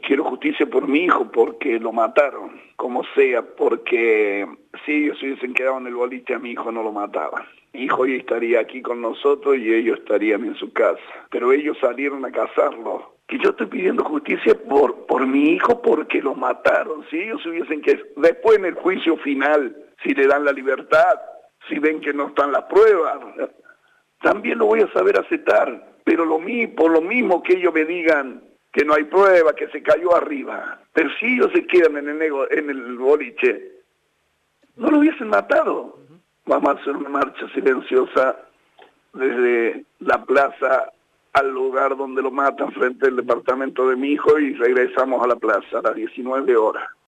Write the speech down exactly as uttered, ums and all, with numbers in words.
quiero justicia por mi hijo porque lo mataron, como sea, porque si ellos se hubiesen quedado en el boliche a mi hijo no lo mataban. Mi hijo hoy estaría aquí con nosotros y ellos estarían en su casa, pero ellos salieron a cazarlo. Que yo estoy pidiendo justicia por, por mi hijo porque lo mataron. Si ellos hubiesen que después en el juicio final, si le dan la libertad, si ven que no están las pruebas, también lo voy a saber aceptar, pero lo mismo, por lo mismo que ellos me digan que no hay prueba, que se cayó arriba, pero si ellos se quedan en el, nego, en el boliche, no lo hubiesen matado. Vamos a hacer una marcha silenciosa desde la plaza al lugar donde lo matan, frente al departamento de mi hijo, y regresamos a la plaza a las diecinueve horas.